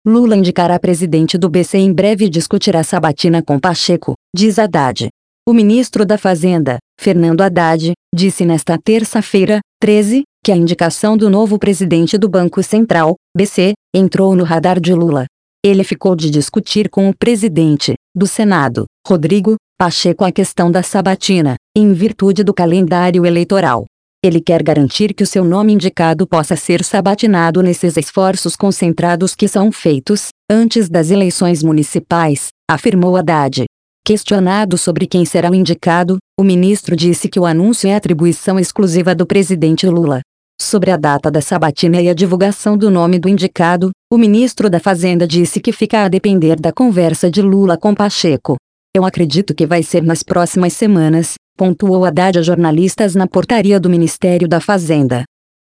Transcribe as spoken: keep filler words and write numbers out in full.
Lula indicará presidente do B C em breve e discutirá sabatina com Pacheco, diz Haddad. O ministro da Fazenda, Fernando Haddad, disse nesta terça-feira, treze, que a indicação do novo presidente do Banco Central, B C, entrou no radar de Lula. Ele ficou de discutir com o presidente do Senado, Rodrigo Pacheco, a questão da sabatina, em virtude do calendário eleitoral. Ele quer garantir que o seu nome indicado possa ser sabatinado nesses esforços concentrados que são feitos, antes das eleições municipais, afirmou Haddad. Questionado sobre quem será o indicado, o ministro disse que o anúncio é atribuição exclusiva do presidente Lula. Sobre a data da sabatina e a divulgação do nome do indicado, o ministro da Fazenda disse que fica a depender da conversa de Lula com Pacheco. Eu acredito que vai ser nas próximas semanas, pontuou Haddad a jornalistas na portaria do Ministério da Fazenda.